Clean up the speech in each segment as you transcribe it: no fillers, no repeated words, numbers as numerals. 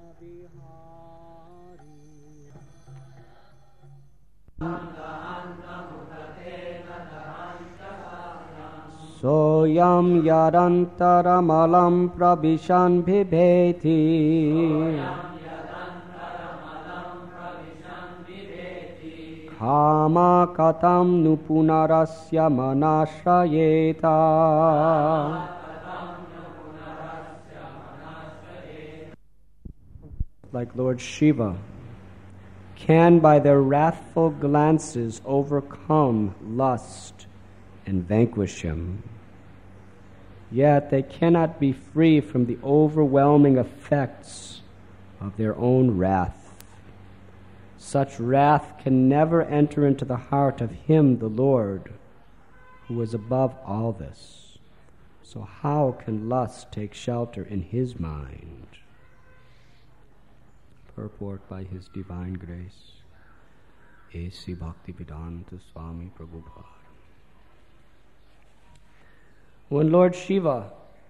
Soyam yarantaramalam prabhishan bibheti Kama katam nupunarasya manashrayeta. Like Lord Shiva, can by their wrathful glances overcome lust and vanquish him. Yet they cannot be free from the overwhelming effects of their own wrath. Such wrath can never enter into the heart of Him, the Lord, who is above all this. So how can lust take shelter in His mind? Purport by His Divine Grace. A.C. Bhaktivedanta Swami Prabhupada. When Lord Shiva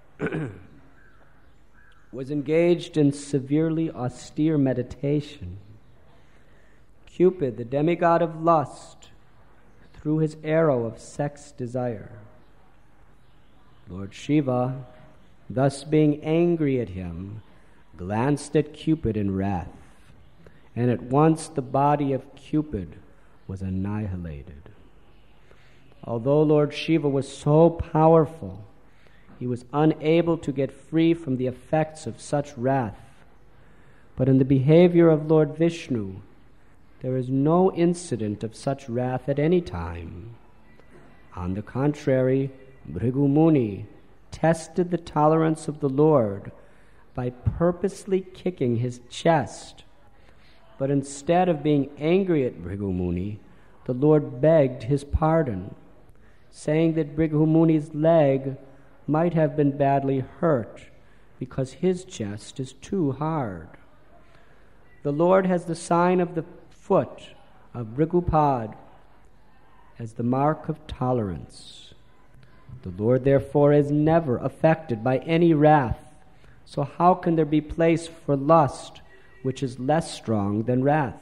was engaged in severely austere meditation, Cupid, the demigod of lust, threw his arrow of sex desire. Lord Shiva, thus being angry at him, glanced at Cupid in wrath, and at once the body of Cupid was annihilated. Although Lord Shiva was so powerful, he was unable to get free from the effects of such wrath. But in the behavior of Lord Vishnu, there is no incident of such wrath at any time. On the contrary, Bhrigu Muni tested the tolerance of the Lord by purposely kicking his chest. But instead of being angry at Bhrigu Muni, the Lord begged his pardon, saying that Bhrigu Muni's leg might have been badly hurt because his chest is too hard. The Lord has the sign of the foot of Bhrigupad as the mark of tolerance. The Lord, therefore, is never affected by any wrath. So how can there be place for lust, which is less strong than wrath?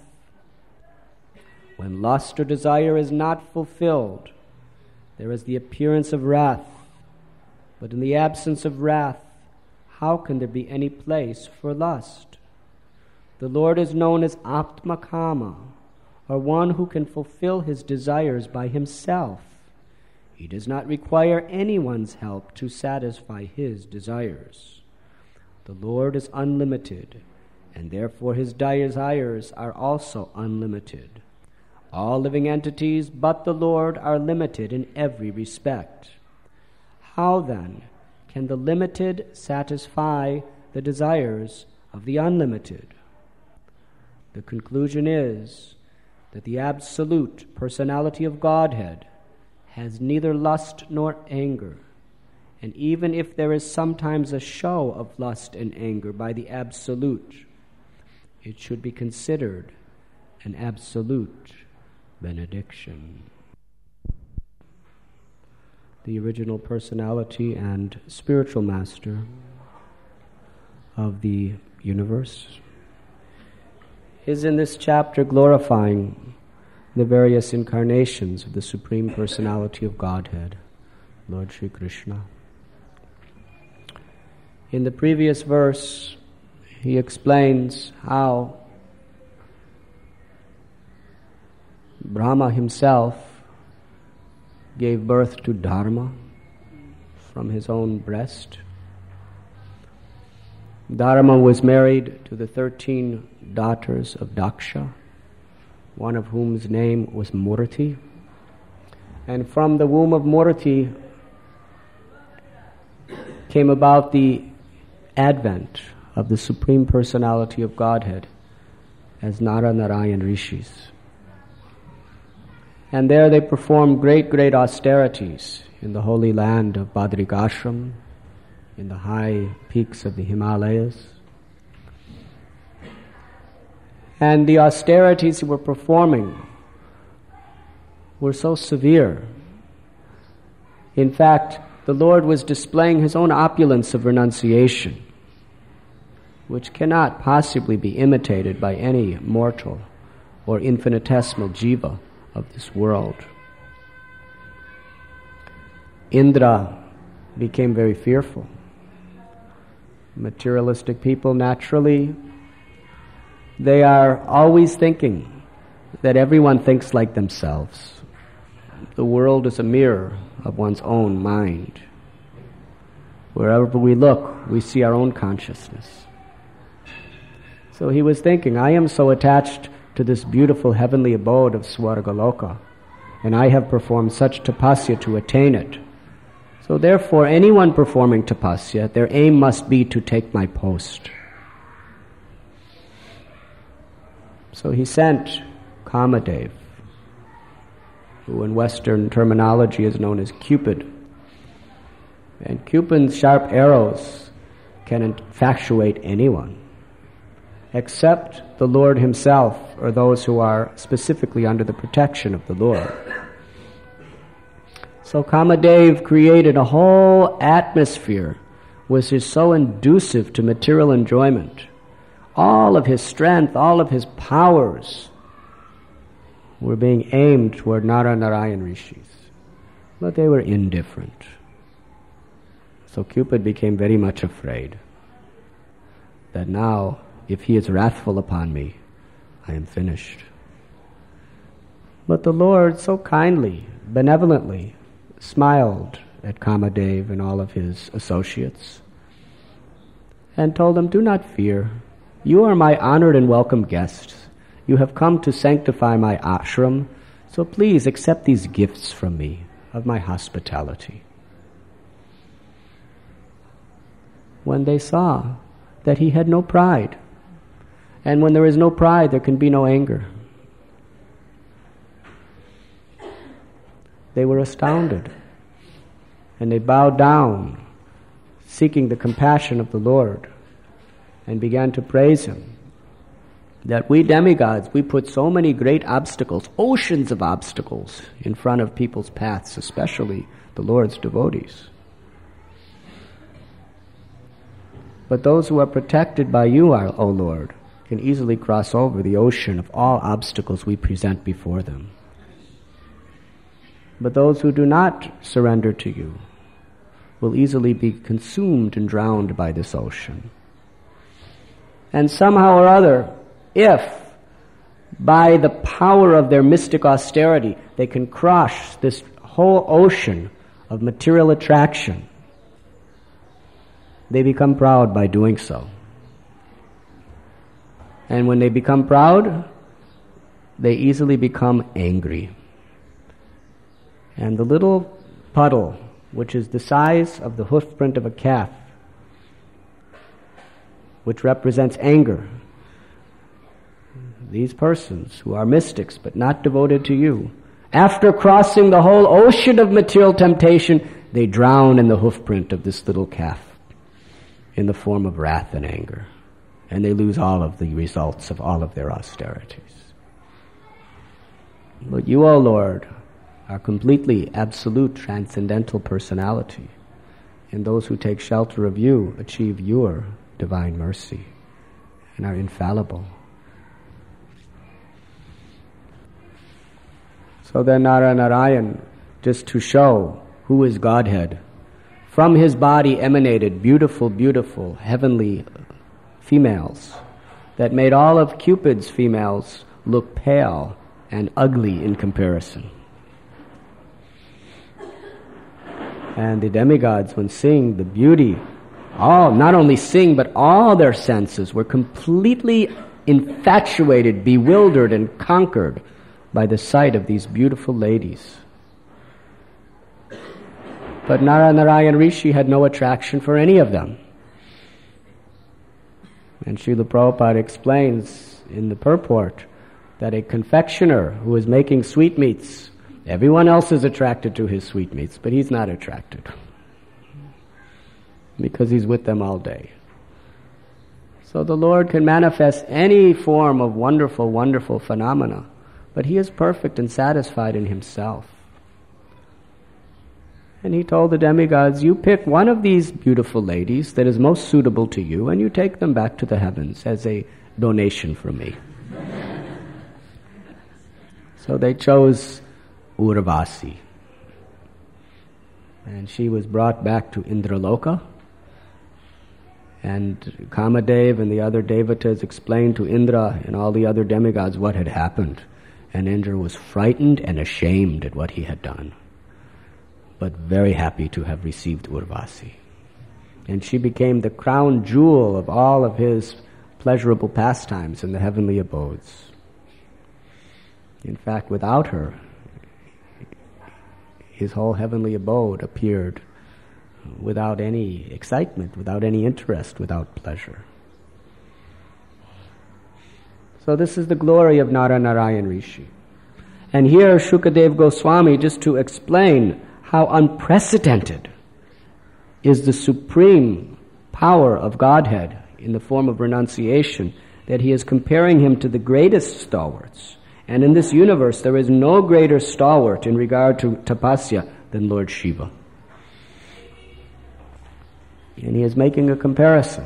When lust or desire is not fulfilled, there is the appearance of wrath. But in the absence of wrath, how can there be any place for lust? The Lord is known as Atmakama, or one who can fulfill his desires by himself. He does not require anyone's help to satisfy his desires. The Lord is unlimited, and therefore his desires are also unlimited. All living entities but the Lord are limited in every respect. How then can the limited satisfy the desires of the unlimited? The conclusion is that the absolute personality of Godhead has neither lust nor anger, and even if there is sometimes a show of lust and anger by the absolute, it should be considered an absolute benediction. The original personality and spiritual master of the universe is in this chapter glorifying the various incarnations of the Supreme Personality of Godhead, Lord Sri Krishna. In the previous verse, he explains how Brahma himself gave birth to Dharma from his own breast. Dharma was married to the 13 daughters of Daksha, one of whom's name was Murti. And from the womb of Murti came about the advent of the Supreme Personality of Godhead as Nara Narayan Rishis. And there they performed great austerities in the holy land of Badrikashram, in the high peaks of the Himalayas. And the austerities they were performing were so severe. In fact, the Lord was displaying his own opulence of renunciation which cannot possibly be imitated by any mortal or infinitesimal jiva of this world. Indra became very fearful. Materialistic people, naturally, they are always thinking that everyone thinks like themselves. The world is a mirror of one's own mind. Wherever we look, we see our own consciousness. So he was thinking, I am so attached to this beautiful heavenly abode of Swargaloka, and I have performed such tapasya to attain it. So therefore, anyone performing tapasya, their aim must be to take my post. So he sent Kamadev, who in Western terminology is known as Cupid. And Cupid's sharp arrows can infatuate anyone, except the Lord himself or those who are specifically under the protection of the Lord. So Kamadev created a whole atmosphere which is so inducive to material enjoyment. All of his strength, all of his powers were being aimed toward Nara-Narayan rishis, but they were indifferent. So Cupid became very much afraid that now, if he is wrathful upon me, I am finished. But the Lord so kindly, benevolently, smiled at Kamadev and all of his associates and told them, do not fear. You are my honored and welcome guests. You have come to sanctify my ashram, so please accept these gifts from me of my hospitality. When they saw that he had no pride, and when there is no pride, there can be no anger, they were astounded, and they bowed down, seeking the compassion of the Lord, and began to praise him. That we demigods, we put so many great obstacles, oceans of obstacles, in front of people's paths, especially the Lord's devotees. But those who are protected by you, O Lord, can easily cross over the ocean of all obstacles we present before them. But those who do not surrender to you will easily be consumed and drowned by this ocean. And somehow or other, if by the power of their mystic austerity they can crush this whole ocean of material attraction, they become proud by doing so. And when they become proud, they easily become angry. And the little puddle, which is the size of the hoof print of a calf, which represents anger, these persons who are mystics but not devoted to you, after crossing the whole ocean of material temptation, they drown in the hoof print of this little calf in the form of wrath and anger. And they lose all of the results of all of their austerities. But you, O Lord, are completely absolute transcendental personality, and those who take shelter of you achieve your divine mercy and are infallible. So then Nara-Narayan, just to show who is Godhead, from his body emanated beautiful, beautiful, heavenly females that made all of Cupid's females look pale and ugly in comparison. And the demigods, when seeing the beauty, not only seeing, but all their senses were completely infatuated, bewildered, and conquered by the sight of these beautiful ladies. But Nara-Narayan Rishi had no attraction for any of them. And Srila Prabhupada explains in the purport that a confectioner who is making sweetmeats, everyone else is attracted to his sweetmeats, but he's not attracted because he's with them all day. So the Lord can manifest any form of wonderful, wonderful phenomena, but he is perfect and satisfied in himself. And he told the demigods, you pick one of these beautiful ladies that is most suitable to you, and you take them back to the heavens as a donation from me. So they chose Urvasi. And she was brought back to Indraloka. And Kamadev and the other devatas explained to Indra and all the other demigods what had happened. And Indra was frightened and ashamed at what he had done, but very happy to have received Urvasi. And she became the crown jewel of all of his pleasurable pastimes in the heavenly abodes. In fact, without her, his whole heavenly abode appeared without any excitement, without any interest, without pleasure. So this is the glory of Naranarayan Rishi. And here Shukadev Goswami, just to explain how unprecedented is the supreme power of Godhead in the form of renunciation, that he is comparing him to the greatest stalwarts. And in this universe, there is no greater stalwart in regard to tapasya than Lord Shiva. And he is making a comparison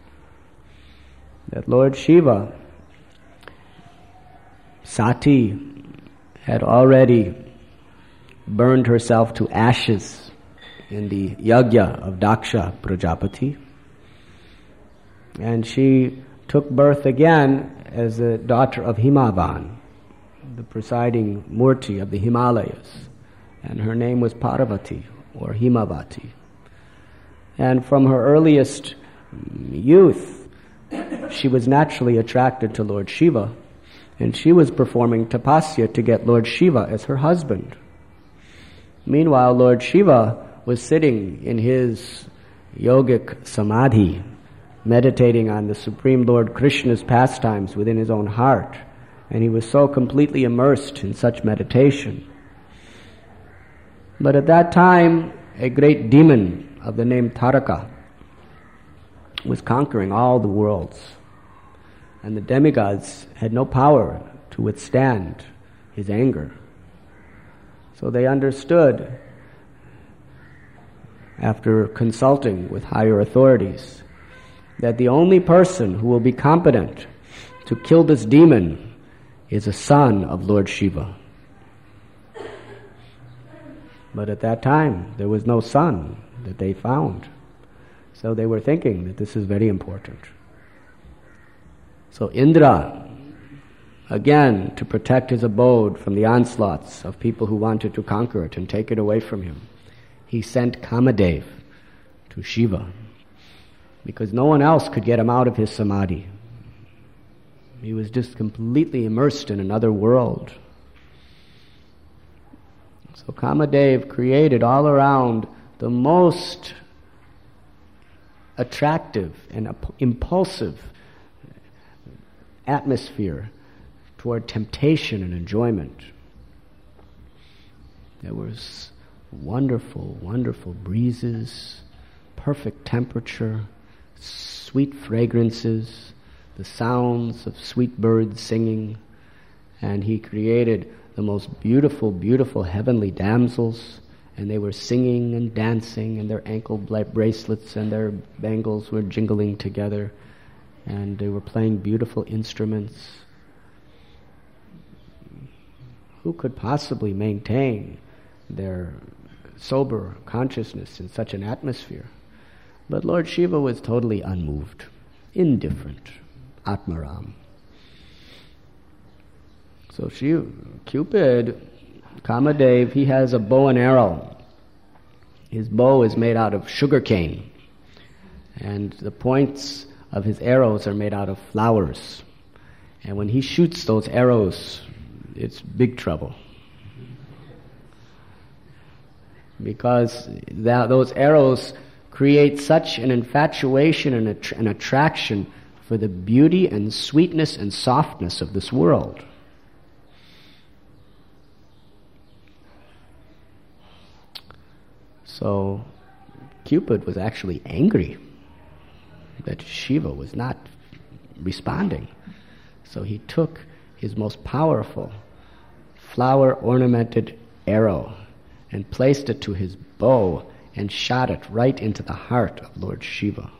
that Lord Shiva, Sati, had already burned herself to ashes in the yajna of Daksha Prajapati, and she took birth again as the daughter of Himavan, the presiding Murti of the Himalayas, and her name was Parvati or Himavati. And from her earliest youth, she was naturally attracted to Lord Shiva, and she was performing tapasya to get Lord Shiva as her husband. Meanwhile, Lord Shiva was sitting in his yogic samadhi, meditating on the Supreme Lord Krishna's pastimes within his own heart, and he was so completely immersed in such meditation. But at that time, a great demon of the name Taraka was conquering all the worlds, and the demigods had no power to withstand his anger. So they understood, after consulting with higher authorities, that the only person who will be competent to kill this demon is a son of Lord Shiva. But at that time, there was no son that they found. So they were thinking that this is very important. So Indra, again, to protect his abode from the onslaughts of people who wanted to conquer it and take it away from him, he sent Kamadev to Shiva, because no one else could get him out of his samadhi. He was just completely immersed in another world. So Kamadev created all around the most attractive and impulsive atmosphere toward temptation and enjoyment. There was wonderful, wonderful breezes, perfect temperature, sweet fragrances, the sounds of sweet birds singing, and he created the most beautiful, beautiful heavenly damsels, and they were singing and dancing, and their ankle bracelets and their bangles were jingling together, and they were playing beautiful instruments. Who could possibly maintain their sober consciousness in such an atmosphere? But Lord Shiva was totally unmoved, indifferent, Atmaram. So Cupid, Kamadev, he has a bow and arrow. His bow is made out of sugar cane, and the points of his arrows are made out of flowers. And when he shoots those arrows, it's big trouble. Because those arrows create such an infatuation and an attraction for the beauty and sweetness and softness of this world. So Cupid was actually angry that Shiva was not responding. So he took his most powerful flower-ornamented arrow and placed it to his bow and shot it right into the heart of Lord Shiva.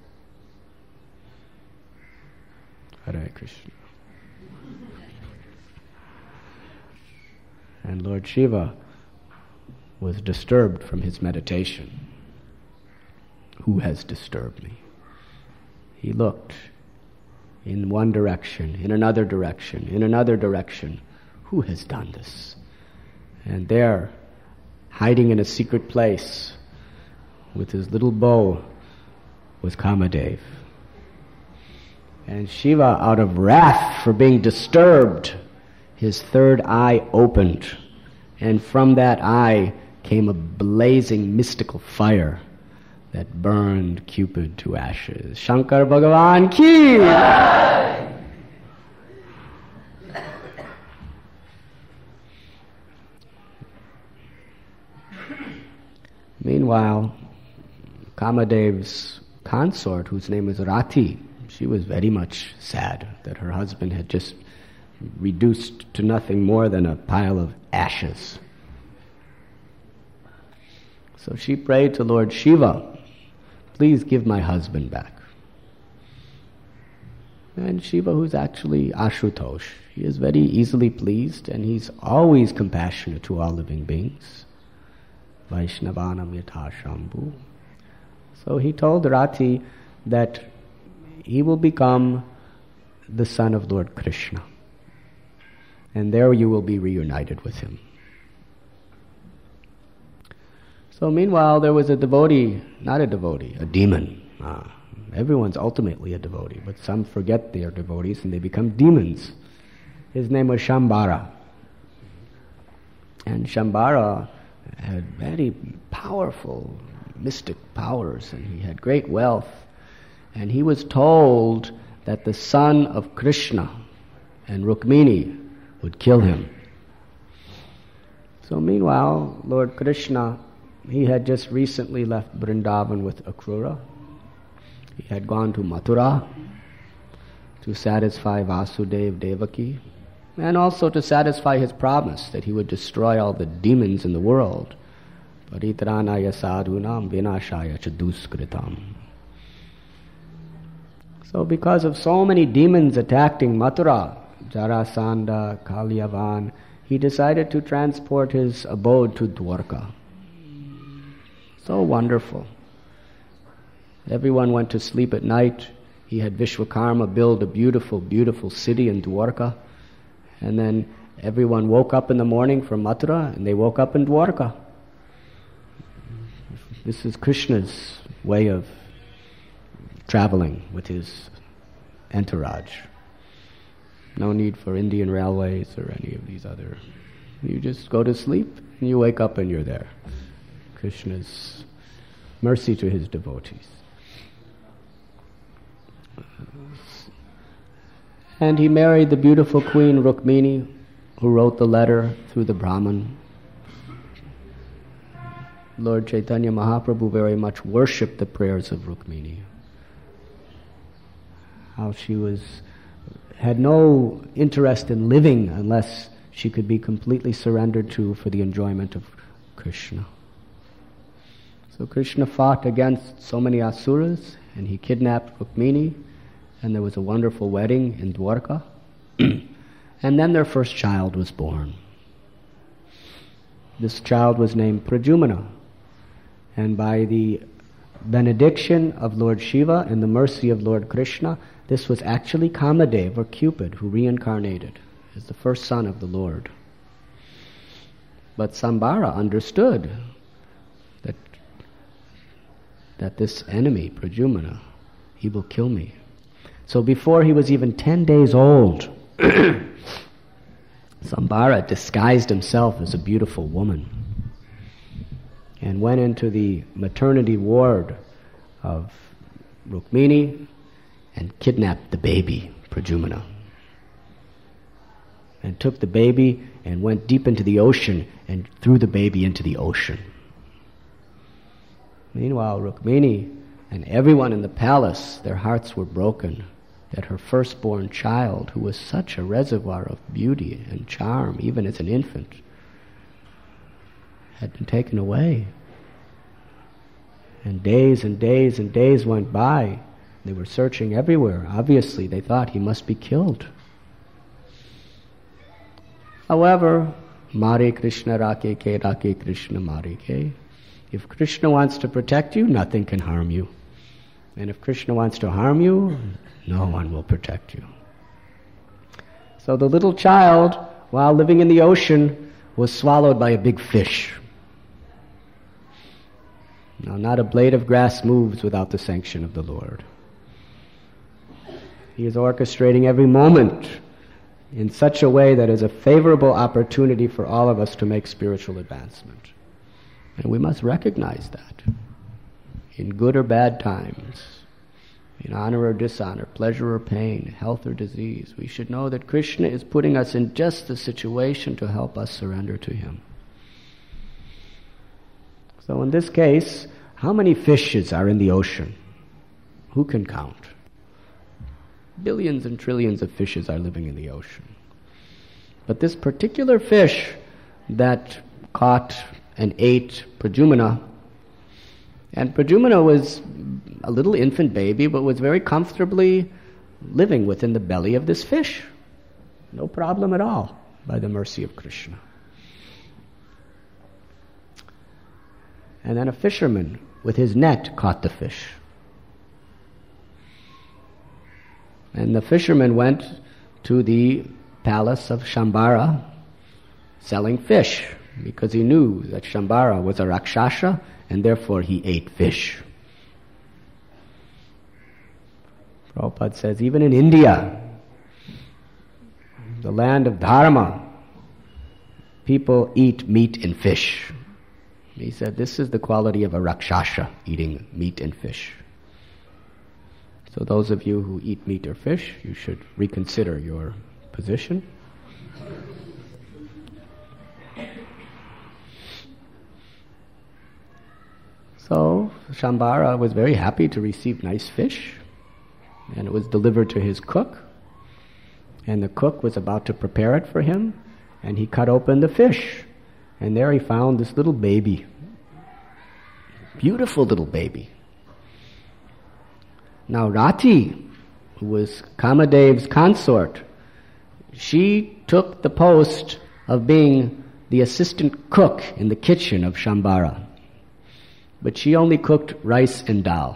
Hare Krishna. And Lord Shiva was disturbed from his meditation. Who has disturbed me? He looked in one direction, in another direction, in another direction. Who has done this? And there, hiding in a secret place with his little bow, was Kamadev. And Shiva, out of wrath for being disturbed, his third eye opened, and from that eye came a blazing mystical fire that burned Cupid to ashes. Shankar Bhagavan ki! Meanwhile, Kamadev's consort, whose name was Rati, she was very much sad that her husband had just reduced to nothing more than a pile of ashes. So she prayed to Lord Shiva, please give my husband back. And Shiva, who's actually Ashutosh, he is very easily pleased, and he's always compassionate to all living beings. Vaishnavanam yatha shambhu. So he told Rati that he will become the son of Lord Krishna, and there you will be reunited with him. So meanwhile, there was a devotee, not a devotee, a demon. Everyone's ultimately a devotee, but some forget they are devotees and they become demons. His name was Shambhara. And Shambhara had very powerful mystic powers, and he had great wealth. And he was told that the son of Krishna and Rukmini would kill him. So meanwhile, Lord Krishna, he had just recently left Vrindavan with Akrura. He had gone to Mathura to satisfy Vasudev Devaki, and also to satisfy his promise that he would destroy all the demons in the world. Paritranaya sadhunam vinashaya chaduskritam. So because of so many demons attacking Mathura, Jarasandha, Kalyavan, he decided to transport his abode to Dwarka. So wonderful. Everyone went to sleep at night. He had Vishwakarma build a beautiful, beautiful city in Dwarka. And then everyone woke up in the morning from Mathura, and they woke up in Dwarka. This is Krishna's way of traveling with his entourage. No need for Indian Railways or any of these other. You just go to sleep and you wake up and you're there. Krishna's mercy to his devotees. And he married the beautiful queen Rukmini, who wrote the letter through the Brahman. Lord Chaitanya Mahaprabhu very much worshipped the prayers of Rukmini. How she had no interest in living unless she could be completely surrendered to for the enjoyment of Krishna. So Krishna fought against so many asuras, and he kidnapped Rukmini, and there was a wonderful wedding in Dwarka. And then their first child was born. This child was named Pradyumna, and by the benediction of Lord Shiva and the mercy of Lord Krishna, this was actually Kamadev, or Cupid, who reincarnated as the first son of the Lord. But Sambara understood that this enemy, Pradyumna, he will kill me. So before he was even 10 days old, Sambara disguised himself as a beautiful woman and went into the maternity ward of Rukmini and kidnapped the baby, Pradyumna, and took the baby and went deep into the ocean and threw the baby into the ocean. Meanwhile, Rukmini and everyone in the palace, their hearts were broken that her firstborn child, who was such a reservoir of beauty and charm, even as an infant, had been taken away. And days and days and days went by. They were searching everywhere. Obviously, they thought he must be killed. However, Mare Krishna Rake Ke Rake Krishna Mare Ke. If Krishna wants to protect you, nothing can harm you. And if Krishna wants to harm you, no one will protect you. So the little child, while living in the ocean, was swallowed by a big fish. Now, not a blade of grass moves without the sanction of the Lord. He is orchestrating every moment in such a way that is a favorable opportunity for all of us to make spiritual advancement. And we must recognize that. In good or bad times, in honor or dishonor, pleasure or pain, health or disease, we should know that Krishna is putting us in just the situation to help us surrender to Him. So in this case, how many fishes are in the ocean? Who can count? Billions and trillions of fishes are living in the ocean. But this particular fish that caught and ate Pradyumna, and Pradyumna was a little infant baby, but was very comfortably living within the belly of this fish. No problem at all, by the mercy of Krishna. And then a fisherman with his net caught the fish. And the fisherman went to the palace of Shambhara selling fish, because he knew that Shambhara was a Rakshasa, and therefore he ate fish. Prabhupada says, even in India, the land of Dharma, people eat meat and fish. He said, this is the quality of a Rakshasa, eating meat and fish. So those of you who eat meat or fish, you should reconsider your position. So Shambhara was very happy to receive nice fish, and it was delivered to his cook, and the cook was about to prepare it for him, and he cut open the fish, and there he found this little baby, beautiful little baby. Now Rati, who was Kamadev's consort, she took the post of being the assistant cook in the kitchen of Shambhara. But she only cooked rice and dal.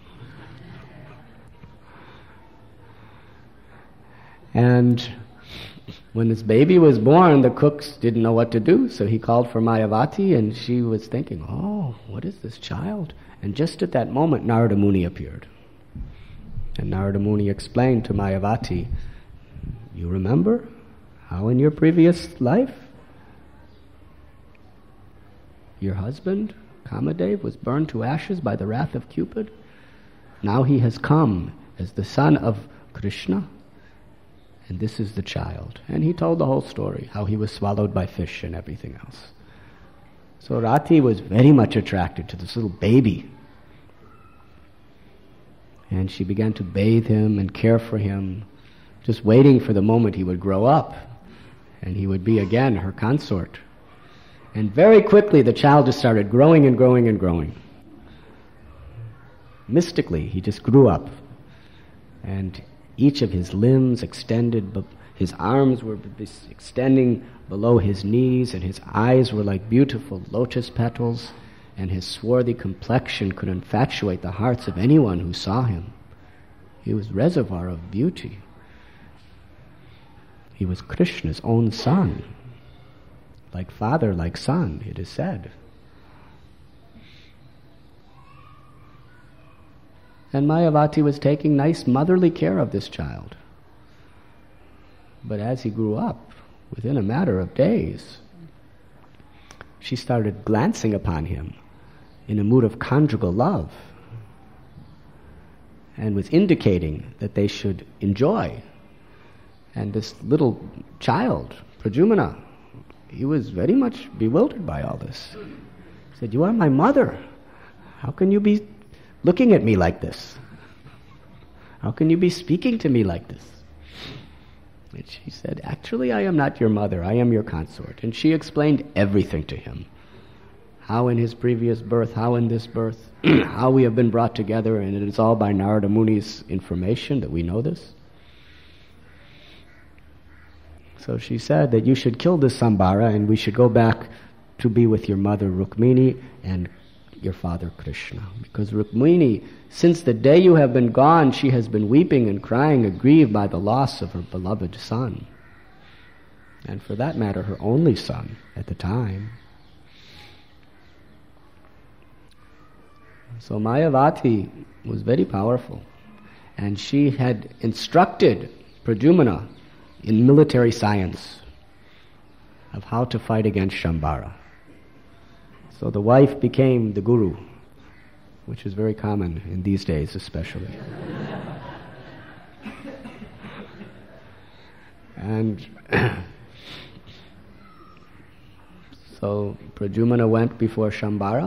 And when this baby was born, the cooks didn't know what to do, so he called for Mayavati, and she was thinking, oh, what is this child? And just at that moment, Narada Muni appeared. And Narada Muni explained to Mayavati, you remember how in your previous life your husband, Kamadev, was burned to ashes by the wrath of Cupid? Now he has come as the son of Krishna, and this is the child. And he told the whole story, how he was swallowed by fish and everything else. So Rati was very much attracted to this little baby. And she began to bathe him and care for him, just waiting for the moment he would grow up and he would be again her consort. And very quickly the child just started growing and growing and growing. Mystically, he just grew up. And each of his limbs extended, his arms were extending below his knees, and his eyes were like beautiful lotus petals, and his swarthy complexion could infatuate the hearts of anyone who saw him. He was reservoir of beauty. He was Krishna's own son. Like father, like son, it is said. And Mayavati was taking nice motherly care of this child. But as he grew up, within a matter of days, she started glancing upon him in a mood of conjugal love, and was indicating that they should enjoy. And this little child, Pradyumna, he was very much bewildered by all this. He said, "You are my mother. How can you be looking at me like this? How can you be speaking to me like this?" And she said, "Actually, I am not your mother. I am your consort." And she explained everything to him. how in his previous birth, how in this birth, how we have been brought together, and it is all by Narada Muni's information that we know this. So she said that you should kill this Sambara and we should go back to be with your mother Rukmini and your father Krishna. Because Rukmini, since the day you have been gone, she has been weeping and crying, aggrieved by the loss of her beloved son. And for that matter, her only son at the time. So Mayavati was very powerful, and she had instructed Pradyumna in military science of how to fight against Shambhara. So the wife became the guru, which is very common in these days especially. And so Pradyumna went before Shambhara,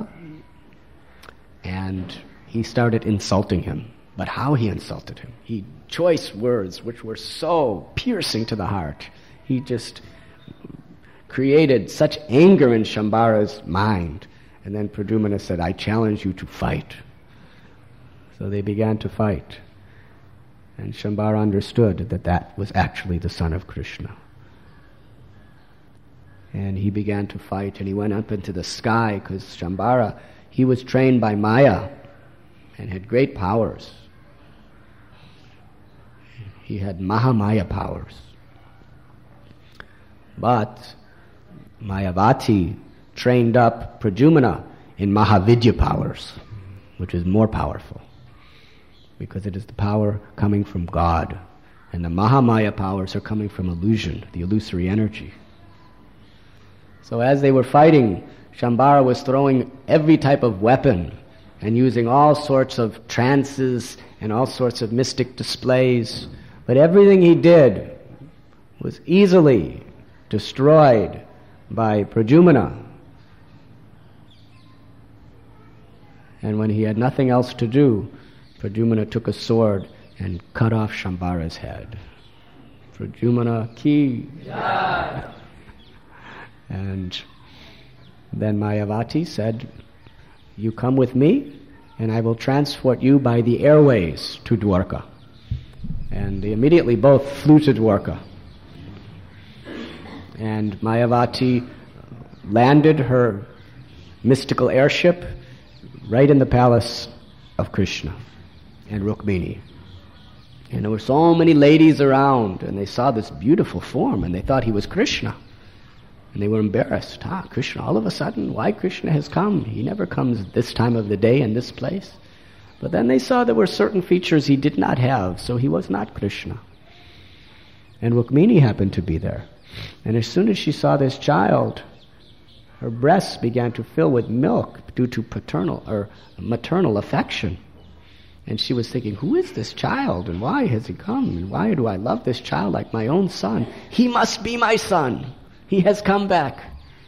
and he started insulting him. But how he insulted him? He choice words which were so piercing to the heart. He just created such anger in Shambhara's mind. And then Pradyumna said, I challenge you to fight. So they began to fight. And Shambhara understood that that was actually the son of Krishna. And he began to fight, and he went up into the sky, because Shambhara, he was trained by Maya and had great powers. He had Mahamaya powers. But Mayavati trained up Pradyumna in Mahavidya powers, which is more powerful, because it is the power coming from God. And the Mahamaya powers are coming from illusion, the illusory energy. So as they were fighting, Shambhara was throwing every type of weapon and using all sorts of trances and all sorts of mystic displays. But everything he did was easily destroyed by Pradyumna. And when he had nothing else to do, Pradyumna took a sword and cut off Shambhara's head. Pradyumna ki. Yeah. And then Mayavati said, you come with me and I will transport you by the airways to Dwarka. And they immediately both flew to Dwarka. And Mayavati landed her mystical airship right in the palace of Krishna and Rukmini. And there were so many ladies around, and they saw this beautiful form, and they thought he was Krishna. And they were embarrassed. Krishna, all of a sudden, why Krishna has come? He never comes this time of the day in this place. But then they saw there were certain features he did not have, so he was not Krishna. And Rukmini happened to be there. And as soon as she saw this child, her breasts began to fill with milk due to paternal or maternal affection. And she was thinking, who is this child, and why has he come, and why do I love this child like my own son? He must be my son. He has come back.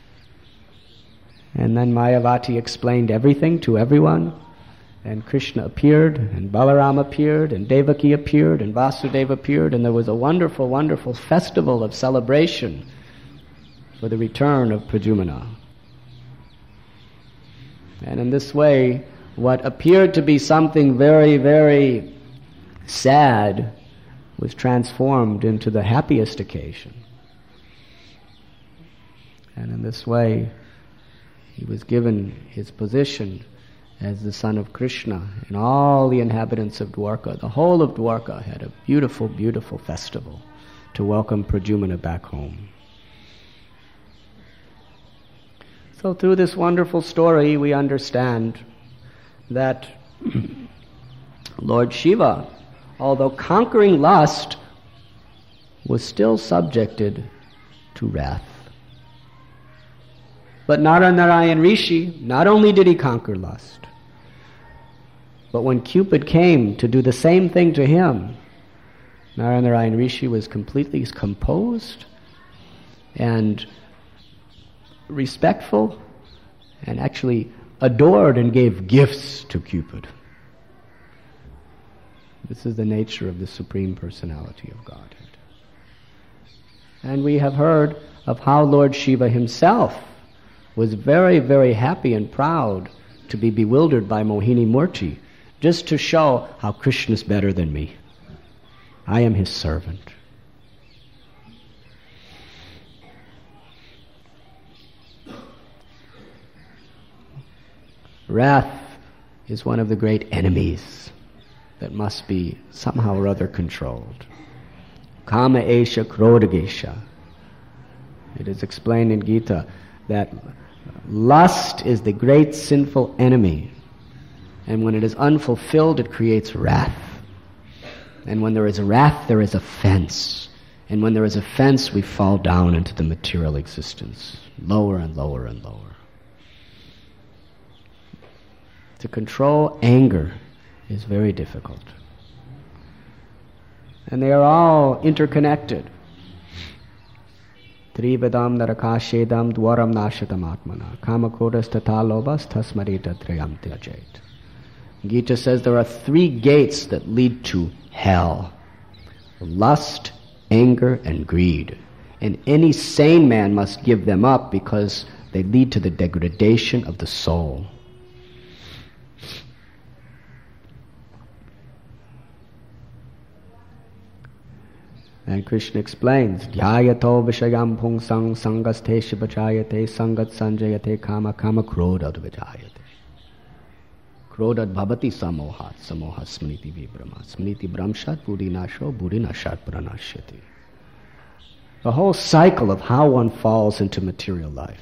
And then Mayavati explained everything to everyone. And Krishna appeared, and Balaram appeared, and Devaki appeared, and Vasudeva appeared, and there was a wonderful, wonderful festival of celebration for the return of Pradyumna. And in this way, what appeared to be something very, very sad was transformed into the happiest occasion. And in this way, he was given his position as the son of Krishna, and all the inhabitants of Dwarka, the whole of Dwarka, had a beautiful, beautiful festival to welcome Pradyumna back home. So through this wonderful story, we understand that Lord Shiva, although conquering lust, was still subjected to wrath. But Narayan Rishi, not only did he conquer lust, but when Cupid came to do the same thing to him, Narayan Rishi was completely composed and respectful, and actually adored and gave gifts to Cupid. This is the nature of the Supreme Personality of Godhead. And we have heard of how Lord Shiva himself was very, very happy and proud to be bewildered by Mohini Murti, just to show how Krishna is better than me. I am his servant. Wrath is one of the great enemies that must be somehow or other controlled. Kama esha krodha gesha. It is explained in Gita that lust is the great sinful enemy, and when it is unfulfilled, it creates wrath. And when there is wrath, there is offense. And when there is offense, we fall down into the material existence, lower and lower and lower. To control anger is very difficult. And they are all interconnected. Tribadam narakashedam dwaram nashatam atmana kamakodas tatalobas tasmarita triyam tyajait. Gita says there are 3 gates that lead to hell: lust, anger, and greed. And any sane man must give them up because they lead to the degradation of the soul. And Krishna explains, Dhyayato vishayam pungsang sangastesha vajayate sangat sanjayate kama kama krodad vijayate. Krodad bhavati samohat samohat smriti vibrama smriti bramshat buddhinasho buddhinashat pranashyati. The whole cycle of how one falls into material life.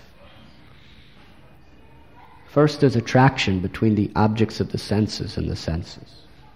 First, there's attraction between the objects of the senses and the senses.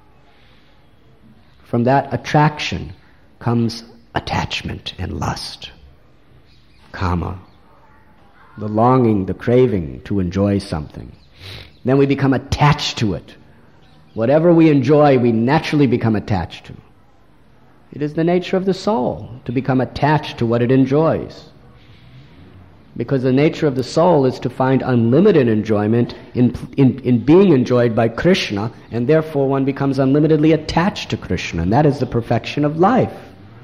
From that attraction comes attachment and lust, kama, the longing, the craving to enjoy something. Then we become attached to it. Whatever we enjoy, we naturally become attached to. It is the nature of the soul to become attached to what it enjoys. Because the nature of the soul is to find unlimited enjoyment in being enjoyed by Krishna, and therefore one becomes unlimitedly attached to Krishna, and that is the perfection of life.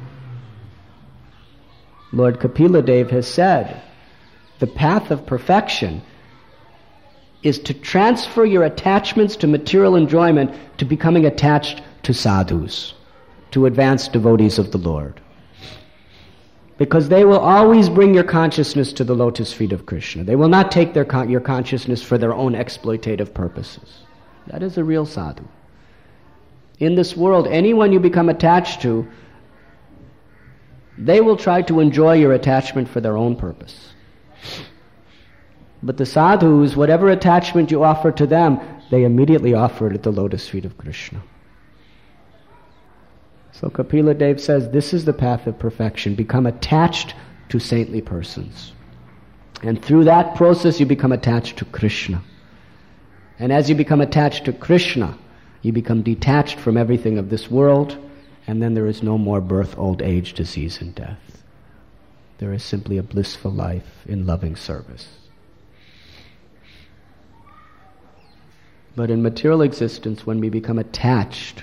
Lord Kapila Dev has said, the path of perfection is to transfer your attachments to material enjoyment to becoming attached to sadhus, to advanced devotees of the Lord. Because they will always bring your consciousness to the lotus feet of Krishna. They will not take your consciousness for their own exploitative purposes. That is a real sadhu. In this world, anyone you become attached to, they will try to enjoy your attachment for their own purpose. But the sadhus, whatever attachment you offer to them, they immediately offer it at the lotus feet of Krishna. So Kapila Dev says, this is the path of perfection. Become attached to saintly persons. And through that process you become attached to Krishna. And as you become attached to Krishna, you become detached from everything of this world, and then there is no more birth, old age, disease, and death. There is simply a blissful life in loving service. But in material existence, when we become attached,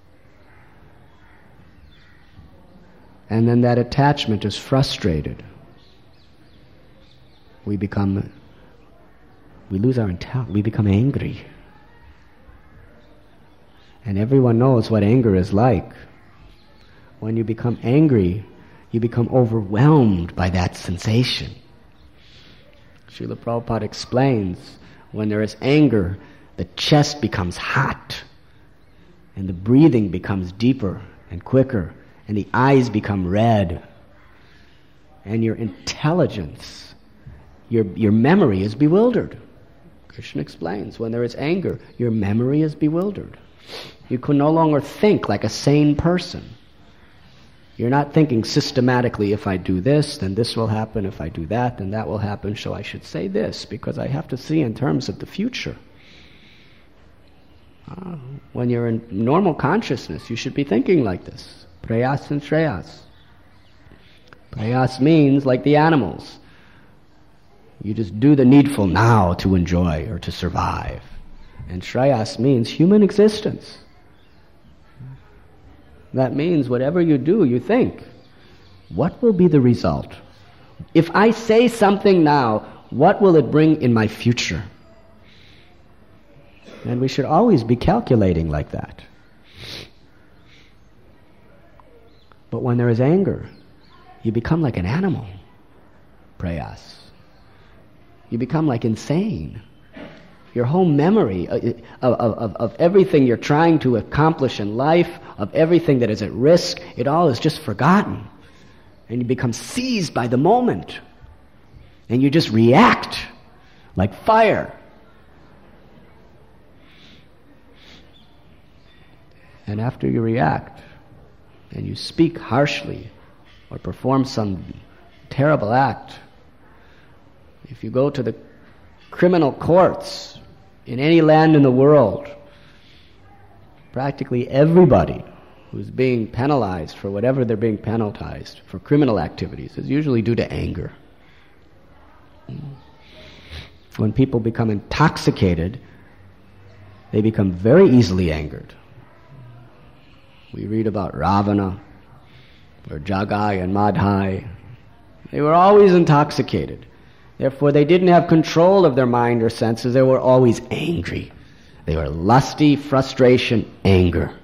and then that attachment is frustrated, we lose our intelligence, we become angry. And everyone knows what anger is like. When you become angry, you become overwhelmed by that sensation. Srila Prabhupada explains, when there is anger, the chest becomes hot, and the breathing becomes deeper and quicker, and the eyes become red, and your intelligence, your memory is bewildered. Krishna explains, when there is anger, your memory is bewildered. You can no longer think like a sane person. You're not thinking systematically, if I do this, then this will happen, if I do that, then that will happen, so I should say this, because I have to see in terms of the future. When you're in normal consciousness, you should be thinking like this. Prayas and Shreyas. Prayas means, like the animals, you just do the needful now to enjoy or to survive. And Shreyas means human existence. That means whatever you do, you think, what will be the result? If I say something now, What will it bring in my future? And we should always be calculating like that. But when there is anger, you become like an animal, prayas. You become like insane. Your whole memory of everything you're trying to accomplish in life, of everything that is at risk, it all is just forgotten. And you become seized by the moment. And you just react like fire. And after you react, and you speak harshly, or perform some terrible act, if you go to the criminal courts in any land in the world, practically everybody who's being penalized for whatever they're being penalized for criminal activities is usually due to anger. When people become intoxicated, they become very easily angered. We read about Ravana, or Jagai and Madhai. They were always intoxicated. Therefore, they didn't have control of their mind or senses. They were always angry. They were lusty, frustration, anger.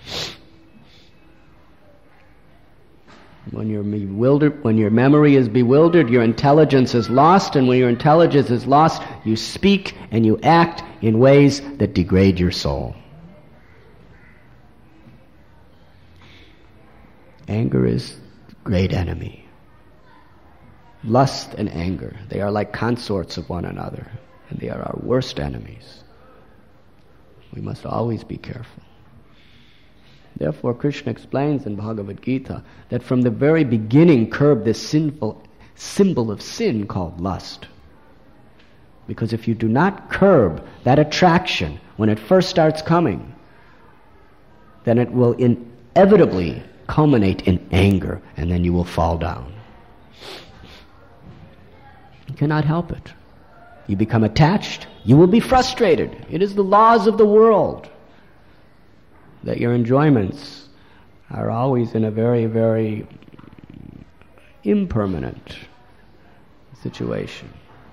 When you're bewildered, when your memory is bewildered, your intelligence is lost, and when your intelligence is lost, you speak and you act in ways that degrade your soul. Anger is the great enemy. Lust and anger, they are like consorts of one another, and they are our worst enemies. We must always be careful. Therefore, Krishna explains in Bhagavad Gita that from the very beginning curb this sinful symbol of sin called lust. Because if you do not curb that attraction when it first starts coming, then it will inevitably culminate in anger, and then you will fall down. You cannot help it. You become attached, you will be frustrated. It is the laws of the world that your enjoyments are always in a very, very impermanent situation.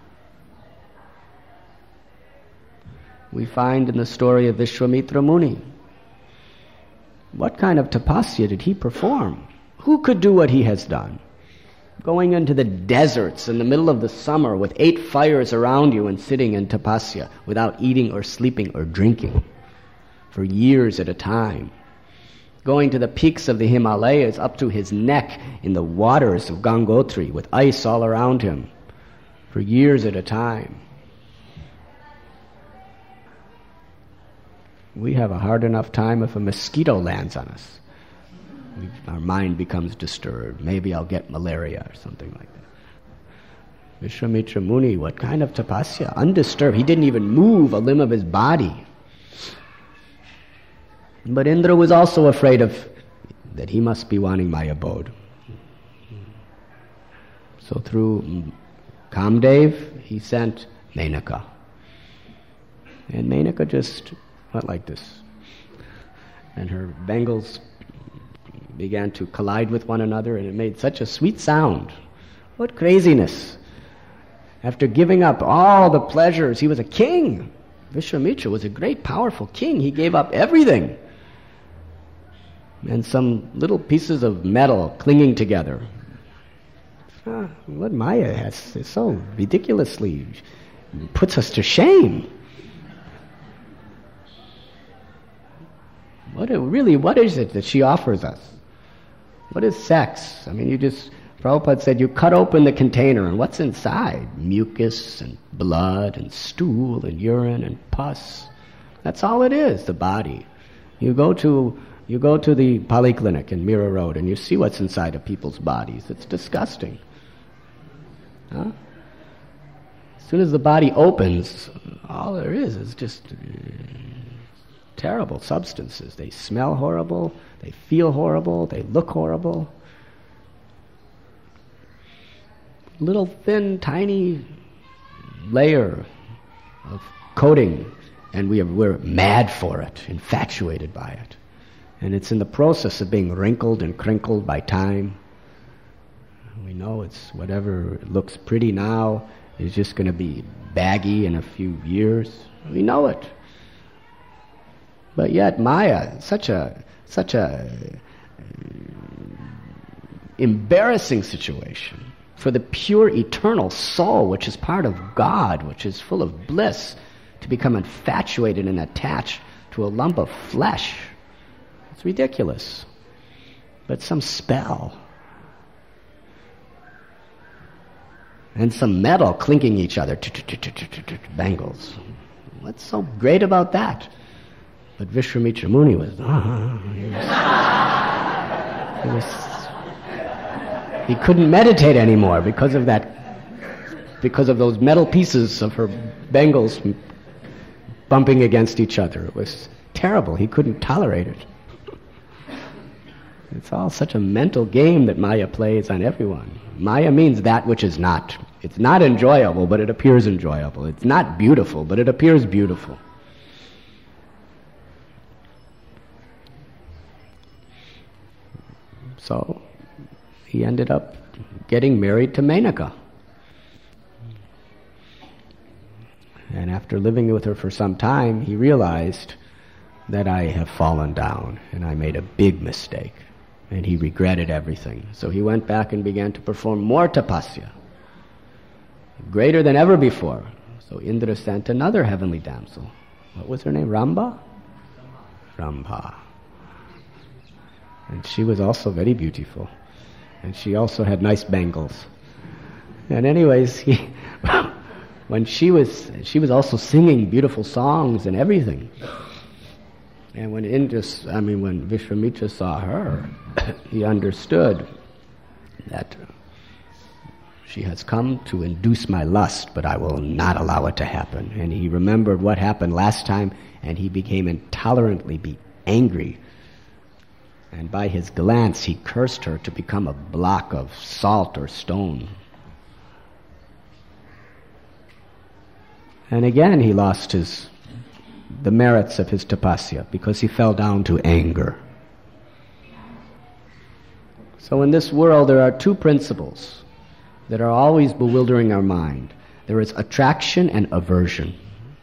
We find in the story of Vishwamitra Muni, what kind of tapasya did he perform? Who could do what he has done? Going into the deserts in the middle of the summer with 8 fires around you and sitting in tapasya without eating or sleeping or drinking for years at a time. Going to the peaks of the Himalayas up to his neck in the waters of Gangotri with ice all around him for years at a time. We have a hard enough time if a mosquito lands on us. Our mind becomes disturbed. Maybe I'll get malaria or something like that. Vishwamitra Muni, what kind of tapasya? Undisturbed. He didn't even move a limb of his body. But Indra was also afraid that he must be wanting my abode. So through Kamdev, he sent Menaka. And Menaka just went like this. And her bangles began to collide with one another, and it made such a sweet sound. What craziness. After giving up all the pleasures, he was a king. Vishwamitra was a great, powerful king. He gave up everything. And some little pieces of metal clinging together. What Maya has is so ridiculously puts us to shame. What is it that she offers us? What is sex? I mean, Prabhupada said you cut open the container and what's inside? Mucus and blood and stool and urine and pus. That's all it is, the body. You go to the polyclinic in Mira Road and you see what's inside of people's bodies. It's disgusting. Huh? As soon as the body opens, all there is just terrible substances. They smell horrible, they feel horrible, they look horrible. Little thin, tiny layer of coating, and we're mad for it, infatuated by it. And it's in the process of being wrinkled and crinkled by time. We know it's whatever looks pretty now, is just going to be baggy in a few years. We know it. But yet Maya, such a embarrassing situation for the pure eternal soul, which is part of God, which is full of bliss, to become infatuated and attached to a lump of flesh. It's ridiculous. But some spell and some metal clinking each other, bangles. What's so great about that? But Vishwamitra Muni he couldn't meditate anymore because of those metal pieces of her bangles bumping against each other. It was terrible. He couldn't tolerate it. It's all such a mental game that Maya plays on everyone. Maya means that which is not. It's not enjoyable, but it appears enjoyable. It's not beautiful, but it appears beautiful. So he ended up getting married to Menaka. And after living with her for some time, he realized that I have fallen down and I made a big mistake. And he regretted everything. So he went back and began to perform more tapasya, greater than ever before. So Indra sent another heavenly damsel. What was her name? Ramba? Rambha. And she was also very beautiful. And she also had nice bangles. And anyways, when she was also singing beautiful songs and everything. And when Vishwamitra saw her, he understood that she has come to induce my lust, but I will not allow it to happen. And he remembered what happened last time, and he became intolerantly angry. And by his glance, he cursed her to become a block of salt or stone. And again, he lost the merits of his tapasya because he fell down to anger. So in this world, there are two principles that are always bewildering our mind. There is attraction and aversion.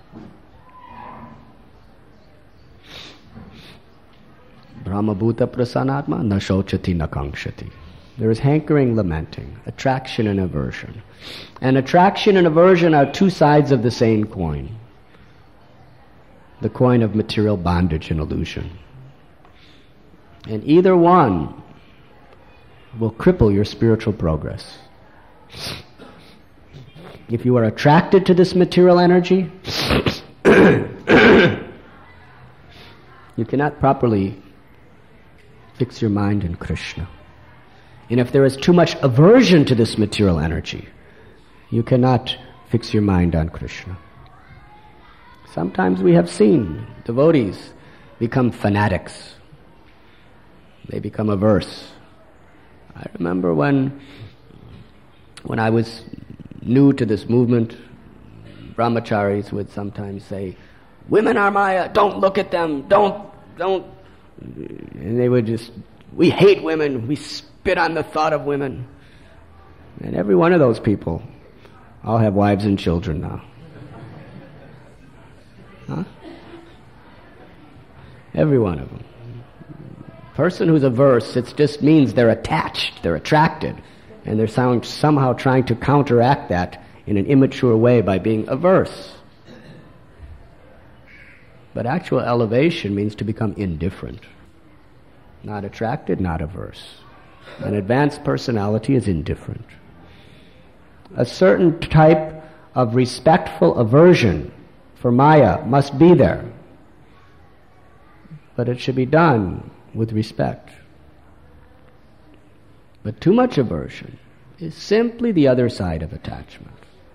Brahmabhuta prasanatma na shochati na kankshati. There is hankering, lamenting, attraction and aversion. And attraction and aversion are two sides of the same coin. The coin of material bondage and illusion. And either one will cripple your spiritual progress. If you are attracted to this material energy, you cannot properly fix your mind in Krishna. And if there is too much aversion to this material energy, you cannot fix your mind on Krishna. Sometimes we have seen devotees become fanatics. They become averse. I remember when I was new to this movement, brahmacharis would sometimes say, "Women are Maya, don't look at them, don't. And they would we hate women, we spit on the thought of women. And every one of those people all have wives and children now. Huh? Every one of them. Person who's averse, it just means they're attached, they're attracted, and they're somehow trying to counteract that in an immature way by being averse. But actual elevation means to become indifferent. Not attracted, not averse. An advanced personality is indifferent. A certain type of respectful aversion for Maya must be there. But it should be done with respect. But too much aversion is simply the other side of attachment.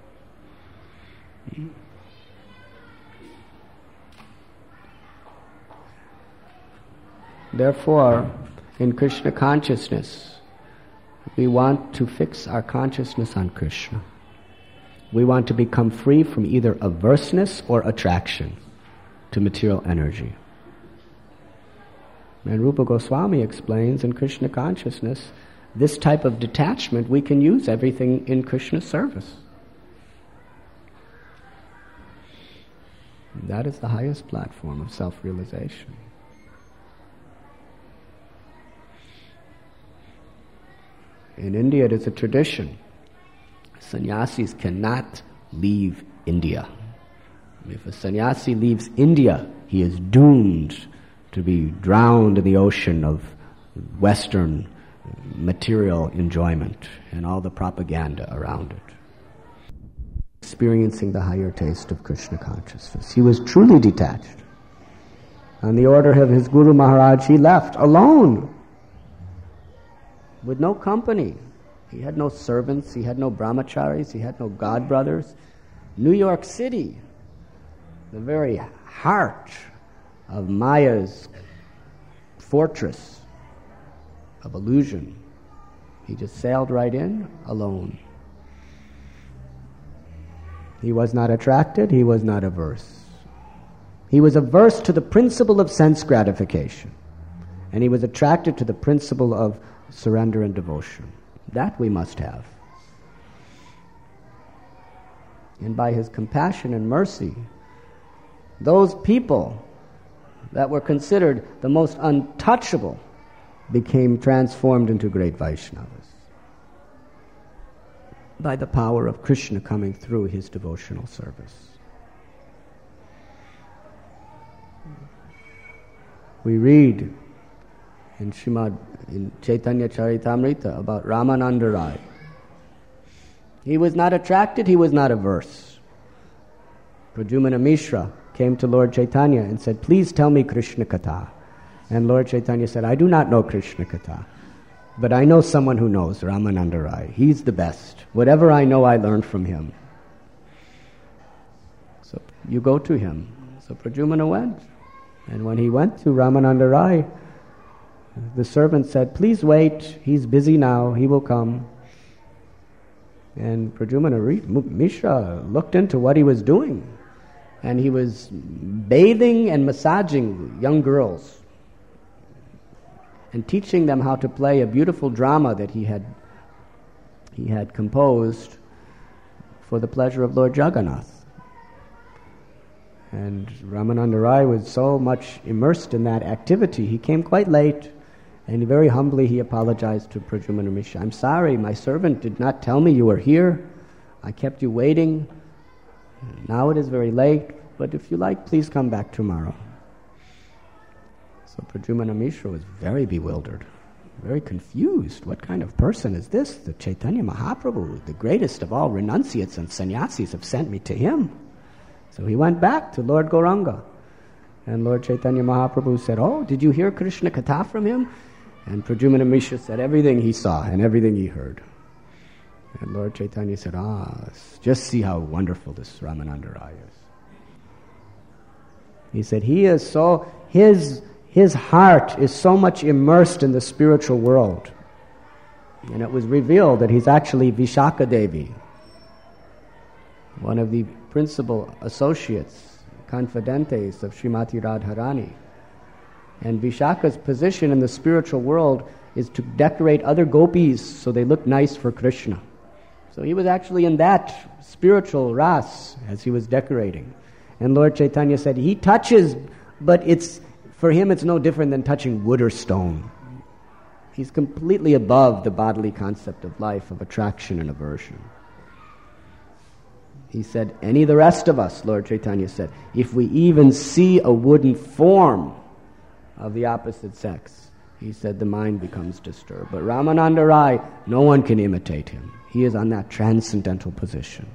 Therefore, in Krishna consciousness, we want to fix our consciousness on Krishna. We want to become free from either averseness or attraction to material energy. And Rupa Goswami explains in Krishna consciousness, this type of detachment, we can use everything in Krishna's service. That is the highest platform of self-realization. In India, it is a tradition. Sannyasis cannot leave India. If a sannyasi leaves India, he is doomed to be drowned in the ocean of Western material enjoyment and all the propaganda around it. Experiencing the higher taste of Krishna consciousness. He was truly detached. On the order of his Guru Maharaj, he left alone, with no company. He had no servants, he had no brahmacharis, he had no godbrothers. New York City, the very heart of Maya's fortress of illusion. He just sailed right in alone. He was not attracted, he was not averse. He was averse to the principle of sense gratification, and he was attracted to the principle of surrender and devotion. That we must have. And by his compassion and mercy, those people that were considered the most untouchable became transformed into great Vaishnavas by the power of Krishna coming through his devotional service. We read in Chaitanya Charitamrita about Ramananda Rai. He was not attracted, he was not averse. Pradyumna Mishra came to Lord Chaitanya and said, "Please tell me Krishna Katha." And Lord Chaitanya said, "I do not know Krishna Katha, but I know someone who knows, Ramananda Rai. He's the best. Whatever I know, I learned from him. So you go to him." So Pradyumna went. And when he went to Ramananda Rai, the servant said, "Please wait. He's busy now. He will come." And Pradyumna Mishra looked into what he was doing. And he was bathing and massaging young girls and teaching them how to play a beautiful drama that he had composed for the pleasure of Lord Jagannath. And Ramananda Rai was so much immersed in that activity, he came quite late, and very humbly he apologized to Pradyumna Mishra. "I'm sorry, my servant did not tell me you were here. I kept you waiting. Now it is very late, but if you like, please come back tomorrow." So Pradyumna Mishra was very bewildered, very confused. What kind of person is this? The Chaitanya Mahaprabhu, the greatest of all renunciates and sannyasis, have sent me to him. So he went back to Lord Gauranga. And Lord Chaitanya Mahaprabhu said, "Oh, did you hear Krishna Katha from him?" And Pradyumna Mishra said everything he saw and everything he heard. And Lord Chaitanya said, "Just see how wonderful this Ramananda Rai is." He said, his heart is so much immersed in the spiritual world. And it was revealed that he's actually Vishaka Devi, one of the principal associates, confidentes of Srimati Radharani. And Vishaka's position in the spiritual world is to decorate other gopis so they look nice for Krishna. So he was actually in that spiritual ras as he was decorating. And Lord Chaitanya said, he touches, but for him it's no different than touching wood or stone. He's completely above the bodily concept of life, of attraction and aversion. He said, any of the rest of us, Lord Chaitanya said, if we even see a wooden form of the opposite sex, he said the mind becomes disturbed. But Ramananda Rai, no one can imitate him. He is on that transcendental position.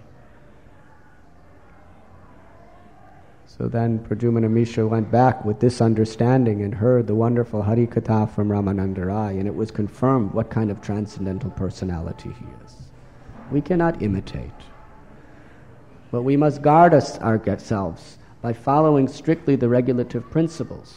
So then Pradyumna Mishra went back with this understanding and heard the wonderful Hari Katha from Ramananda Rai, and it was confirmed what kind of transcendental personality he is. We cannot imitate. But we must guard ourselves by following strictly the regulative principles.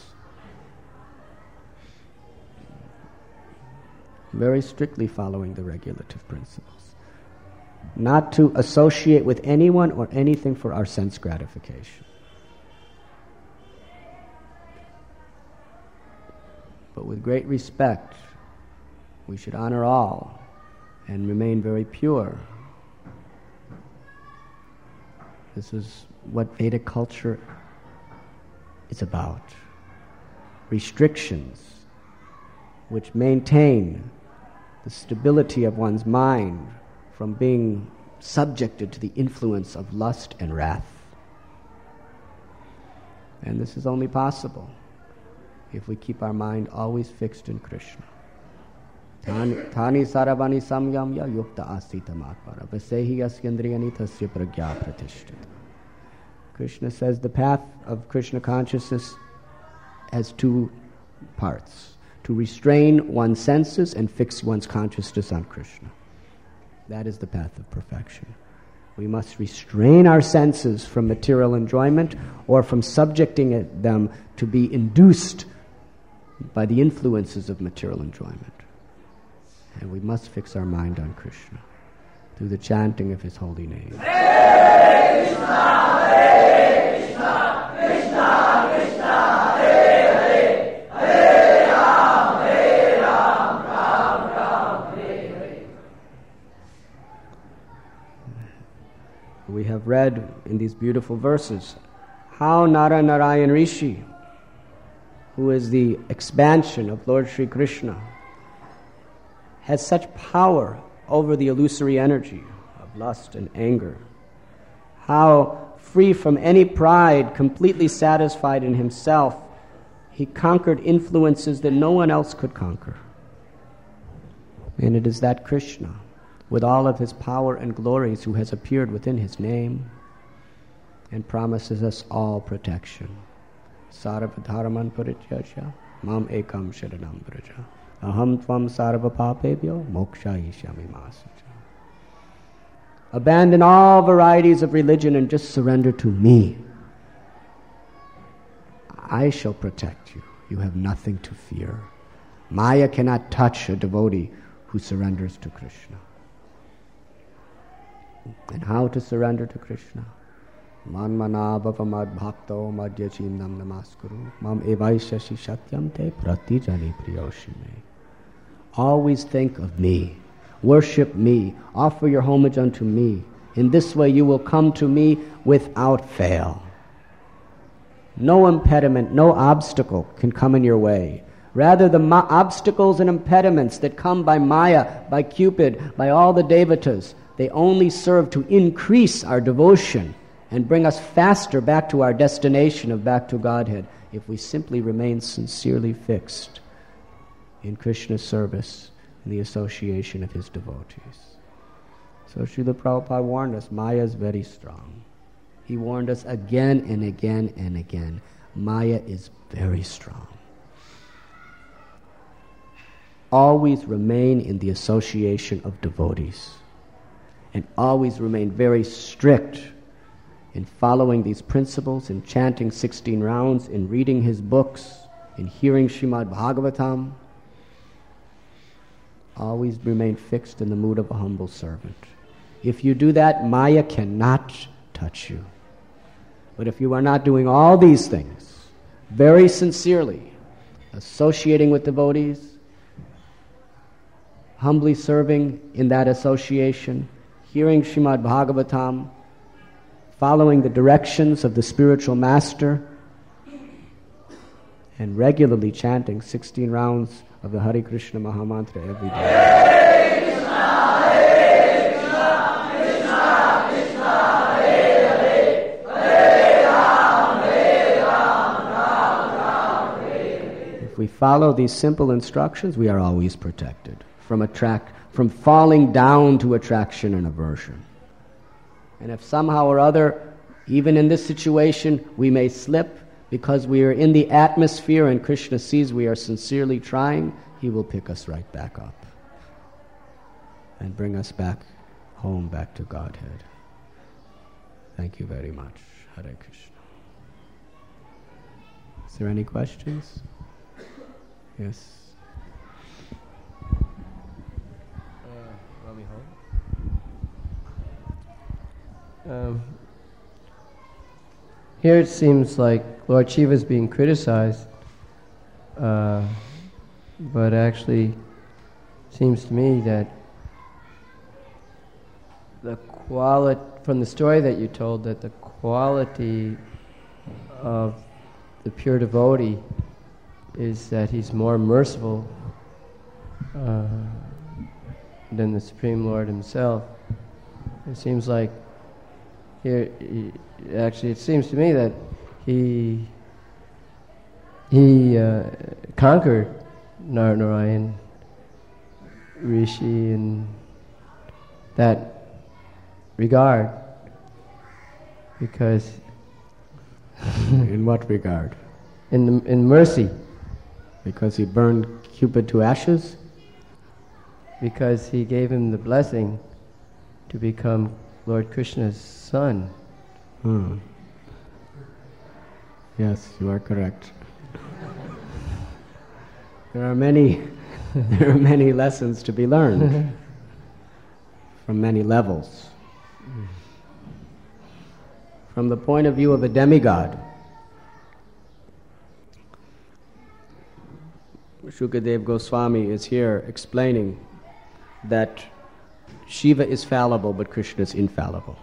Very strictly following the regulative principles. Not to associate with anyone or anything for our sense gratification. But with great respect, we should honor all and remain very pure. This is what Vedic culture is about. Restrictions which maintain the stability of one's mind from being subjected to the influence of lust and wrath. And this is only possible if we keep our mind always fixed in Krishna. Thani saravani samyamya yukta asita matmara vasehi yasyandriyani tasya pragya pratishtita. Krishna says the path of Krishna consciousness has two parts: to restrain one's senses and fix one's consciousness on Krishna. That is the path of perfection. We must restrain our senses from material enjoyment or from subjecting them to be induced by the influences of material enjoyment. And we must fix our mind on Krishna through the chanting of His holy name. Hare Krishna, Hare Krishna, Krishna Krishna, Hare Hare, Hare Ram, Ram Ram, Hare Hare. We have read in these beautiful verses how Nara Narayan Rishi, who is the expansion of Lord Sri Krishna, has such power over the illusory energy of lust and anger. How, free from any pride, completely satisfied in himself, he conquered influences that no one else could conquer. And it is that Krishna, with all of his power and glories, who has appeared within his name and promises us all protection. Sarvadharaman parityajya mam ekam sharanam vraja aham tvam sarva papebhyo mokshayishyami masacha. Abandon all varieties of religion and just surrender to me. I shall protect you. You have nothing to fear. Maya cannot touch a devotee who surrenders to Krishna. And how to surrender to Krishna? Manmana bhavamad bhakto madhyachimnam namaskuru mam evaishashi satyam te pratijani priyoshime. Always think of me. Worship me. Offer your homage unto me. In this way you will come to me without fail. No impediment, no obstacle can come in your way. Rather, the obstacles and impediments that come by Maya, by Cupid, by all the devatas, they only serve to increase our devotion and bring us faster back to our destination of back to Godhead if we simply remain sincerely fixed in Krishna's service and the association of his devotees. So Srila Prabhupada warned us, Maya is very strong. He warned us again and again and again. Maya is very strong. Always remain in the association of devotees. And always remain very strict in following these principles, in chanting 16 rounds, in reading his books, in hearing Srimad Bhagavatam. Always remain fixed in the mood of a humble servant. If you do that, Maya cannot touch you. But if you are not doing all these things, very sincerely, associating with devotees, humbly serving in that association, hearing Srimad Bhagavatam, following the directions of the spiritual master, and regularly chanting 16 rounds of the Hare Krishna Mahamantra every day. Hare Krishna, Hare Krishna, Krishna Krishna, Hare Hare, Hare Ram, Ram Ram, Hare Hare. If we follow these simple instructions, we are always protected from falling down to attraction and aversion. And if somehow or other, even in this situation, we may slip because we are in the atmosphere and Krishna sees we are sincerely trying, he will pick us right back up and bring us back home, back to Godhead. Thank you very much. Hare Krishna. Is there any questions? Yes. Here it seems like Lord Shiva is being criticized, but actually seems to me that the quality, from the story that you told, that the quality of the pure devotee is that he's more merciful than the Supreme Lord himself. It seems like here, actually, it seems to me that he conquered Narayan Rishi in that regard, because in what regard? In mercy. Because he burned Cupid to ashes? Because he gave him the blessing to become Lord Krishna's son. Yes, you are correct. There are many lessons to be learned from many levels. From the point of view of a demigod, Shukadev Goswami is here explaining that Shiva is fallible, but Krishna is infallible.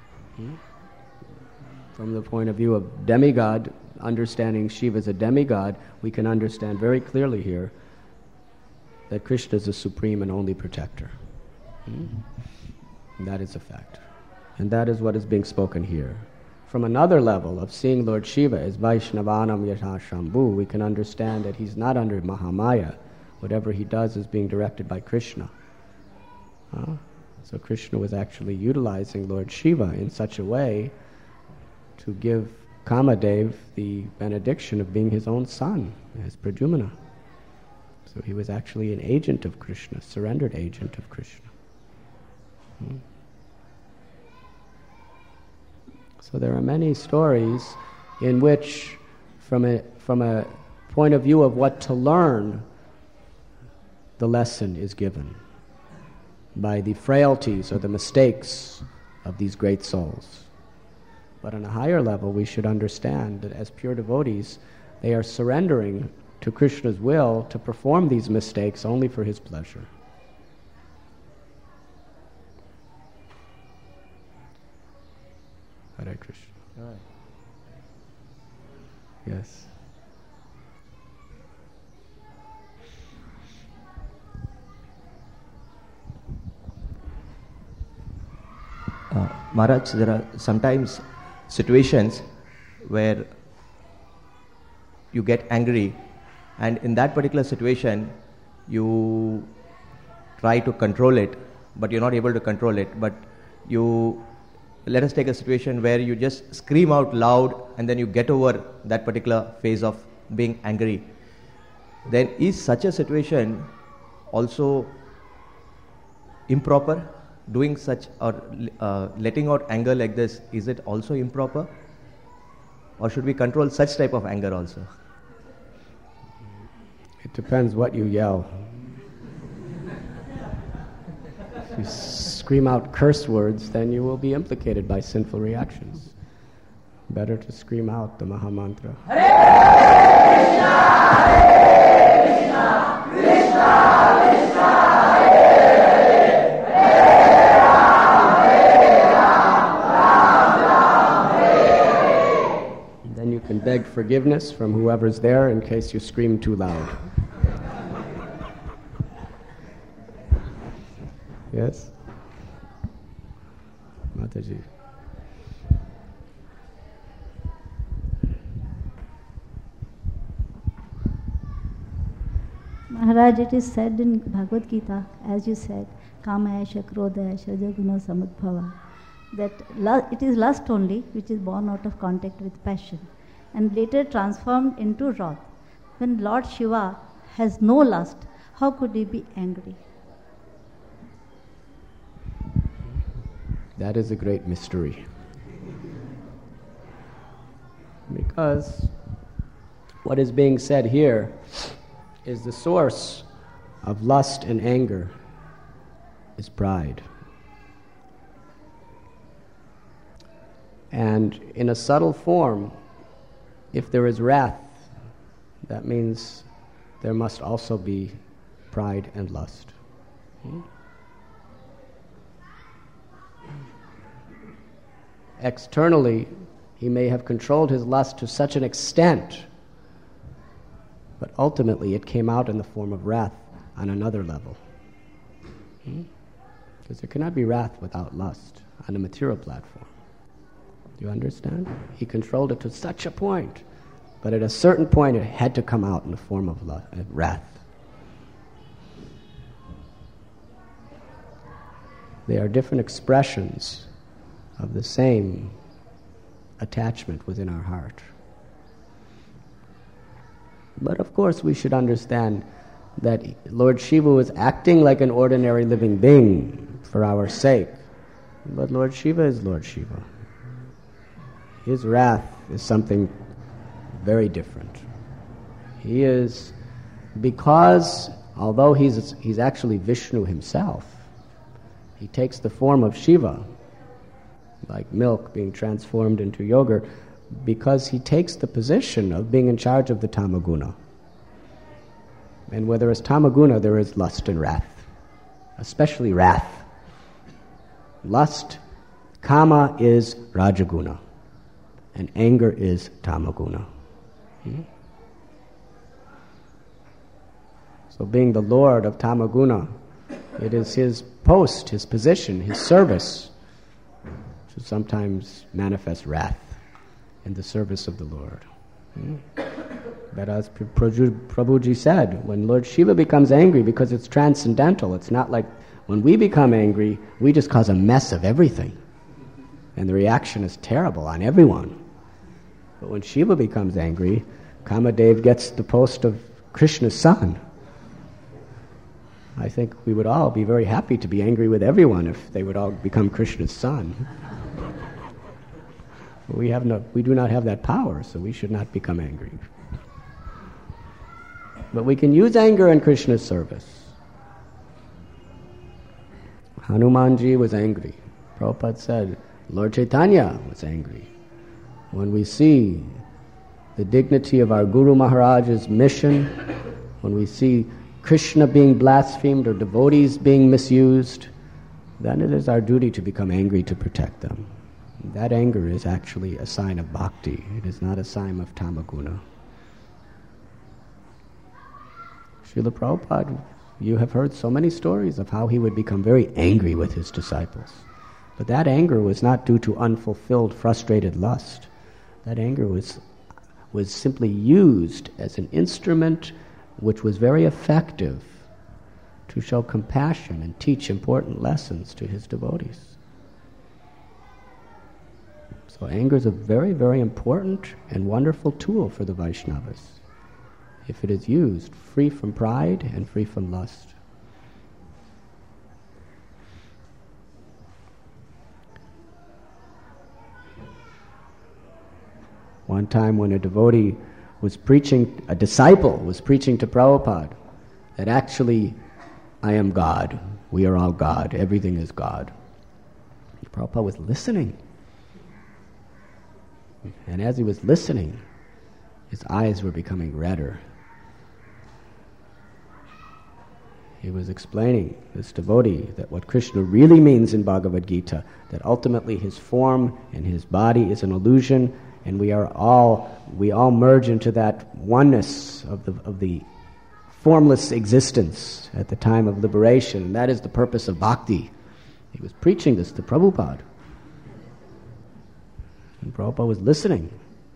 From the point of view of demigod, understanding Shiva as a demigod, we can understand very clearly here that Krishna is the supreme and only protector. And that is a fact. And that is what is being spoken here. From another level of seeing Lord Shiva as Vaishnavanam Yasha Shambhu, we can understand that he's not under Mahamaya. Whatever he does is being directed by Krishna. So Krishna was actually utilizing Lord Shiva in such a way to give Kamadev the benediction of being his own son, as Pradyumna. So he was actually an agent of Krishna, surrendered agent of Krishna. So there are many stories in which, from a point of view of what to learn, the lesson is given by the frailties or the mistakes of these great souls. But on a higher level, we should understand that as pure devotees, they are surrendering to Krishna's will to perform these mistakes only for his pleasure. Hare Krishna. Right. Yes. Maharaj, there are sometimes situations where you get angry, and in that particular situation you try to control it, but you're not able to control it. But let us take a situation where you just scream out loud and then you get over that particular phase of being angry. Then is such a situation also improper? Doing such or letting out anger like this, is it also improper? Or should we control such type of anger also? It depends what you yell. If you scream out curse words, then you will be implicated by sinful reactions. Better to scream out the Mahamantra. Hare Krishna, Krishna Krishna, you can beg forgiveness from whoever's there in case you scream too loud. Yes? Mataji. Maharaj, it is said in Bhagavad Gita, as you said, Kama Esha, Krodha Esha, Jaguna Samudbhava, that it is lust only which is born out of contact with passion, and later transformed into wrath. When Lord Shiva has no lust, how could he be angry? That is a great mystery. Because what is being said here is the source of lust and anger is pride. And in a subtle form, if there is wrath, that means there must also be pride and lust. Externally, he may have controlled his lust to such an extent ultimately it came out in the form of wrath on another level. Because there cannot be wrath without lust on a material platform. Do you understand? He controlled it to such a point, but at a certain point it had to come out in the form of wrath. They are different expressions of the same attachment within our heart. But of course we should understand that Lord Shiva was acting like an ordinary living being for our sake. But Lord Shiva is Lord Shiva. His wrath is something very different. He is, because although he's actually Vishnu himself, he takes the form of Shiva, like milk being transformed into yogurt, because he takes the position of being in charge of the tamaguna. And where there is tamaguna, there is lust and wrath, especially wrath. Lust, kama, is rajaguna, and anger is tamaguna. So being the Lord of tamaguna, it is his post, his position, his service to sometimes manifest wrath in the service of the Lord. But as Prabhuji said, when Lord Shiva becomes angry, because it's transcendental, it's not like when we become angry, we just cause a mess of everything. And the reaction is terrible on everyone. But when Shiva becomes angry, Kamadev gets the post of Krishna's son. I think we would all be very happy to be angry with everyone if they would all become Krishna's son. We do not have that power, so we should not become angry. But we can use anger in Krishna's service. Hanumanji was angry. Prabhupada said, Lord Chaitanya was angry. When we see the dignity of our Guru Maharaj's mission, when we see Krishna being blasphemed or devotees being misused, then it is our duty to become angry to protect them. That anger is actually a sign of bhakti. It is not a sign of tamaguna. Srila Prabhupada, you have heard so many stories of how he would become very angry with his disciples. But that anger was not due to unfulfilled, frustrated lust. That anger was simply used as an instrument which was very effective to show compassion and teach important lessons to his devotees. So anger is a very, very important and wonderful tool for the Vaishnavas, if it is used free from pride and free from lust. One time when a disciple was preaching to Prabhupada that actually, I am God, we are all God, everything is God. Prabhupada was listening. And as he was listening, his eyes were becoming redder. He was explaining, this devotee, that what Krishna really means in Bhagavad Gita, that ultimately his form and his body is an illusion, and we all merge into that oneness of the formless existence at the time of liberation. And that is the purpose of bhakti. He was preaching this to Prabhupada. And Prabhupada was listening.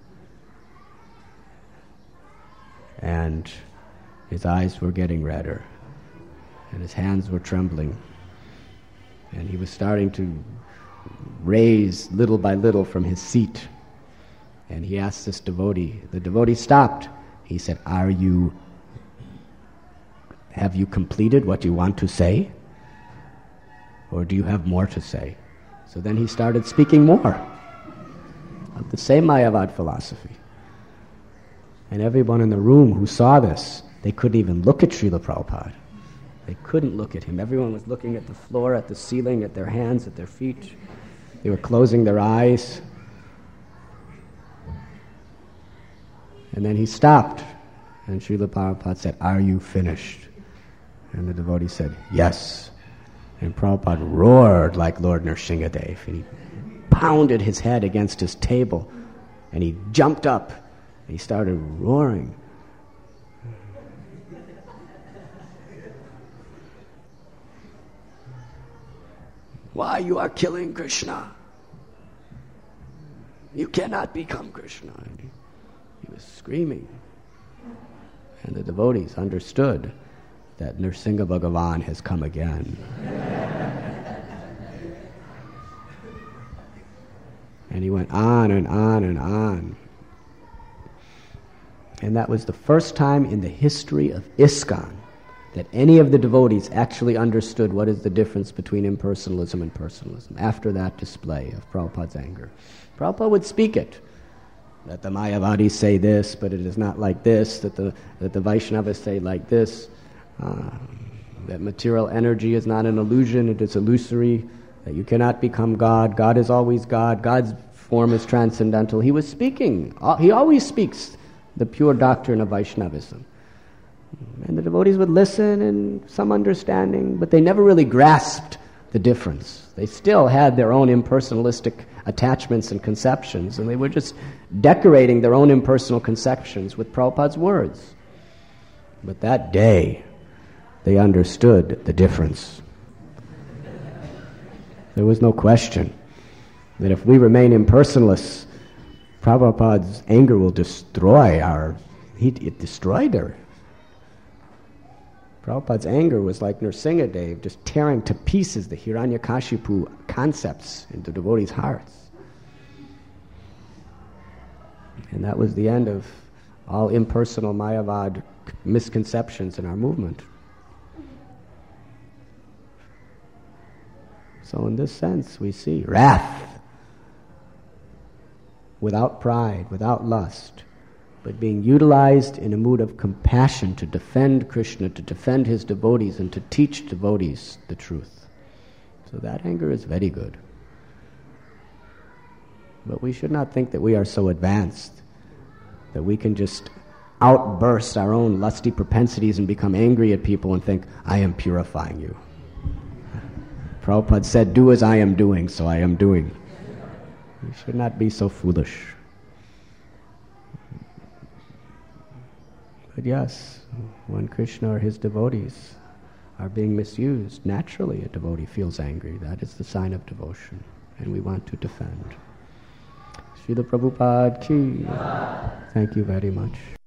And his eyes were getting redder. And his hands were trembling. And he was starting to raise little by little from his seat. And he asked this devotee. The devotee stopped. He said, have you completed what you want to say? Or do you have more to say? So then he started speaking more of the same Mayavad philosophy. And everyone in the room who saw this, they couldn't even look at Srila Prabhupada. They couldn't look at him. Everyone was looking at the floor, at the ceiling, at their hands, at their feet. They were closing their eyes. And then he stopped, and Srila Prabhupada said, are you finished? And the devotee said, yes. And Prabhupada roared like Lord Nrsingadev, and he pounded his head against his table, and he jumped up, and he started roaring. Why you are killing Krishna? You cannot become Krishna. He was screaming. And the devotees understood that Nrsimha Bhagavan has come again. And he went on and on and on. And that was the first time in the history of ISKCON that any of the devotees actually understood what is the difference between impersonalism and personalism, after that display of Prabhupada's anger. Prabhupada would speak it, that the Mayavadis say this, but it is not like this, that the Vaishnavas say like this, that material energy is not an illusion, it is illusory, that you cannot become God, God is always God, God's form is transcendental. He was speaking, he always speaks the pure doctrine of Vaishnavism. And the devotees would listen and some understanding, but they never really grasped the difference. They still had their own impersonalistic attachments and conceptions, and they were just decorating their own impersonal conceptions with Prabhupada's words. But that day, they understood the difference. There was no question that if we remain impersonalists, Prabhupada's anger will destroy it destroyed her. Prabhupada's anger was like Nrsimhadev, just tearing to pieces the Hiranyakashipu concepts into devotees' hearts. And that was the end of all impersonal Mayavad misconceptions in our movement. So in this sense, we see wrath without pride, without lust, but being utilized in a mood of compassion to defend Krishna, to defend his devotees, and to teach devotees the truth. So that anger is very good. But we should not think that we are so advanced that we can just outburst our own lusty propensities and become angry at people and think, I am purifying you. Prabhupada said, do as I am doing, so I am doing. We should not be so foolish. But yes, when Krishna or his devotees are being misused, naturally a devotee feels angry. That is the sign of devotion, and we want to defend. Srila Prabhupada ki. Thank you very much.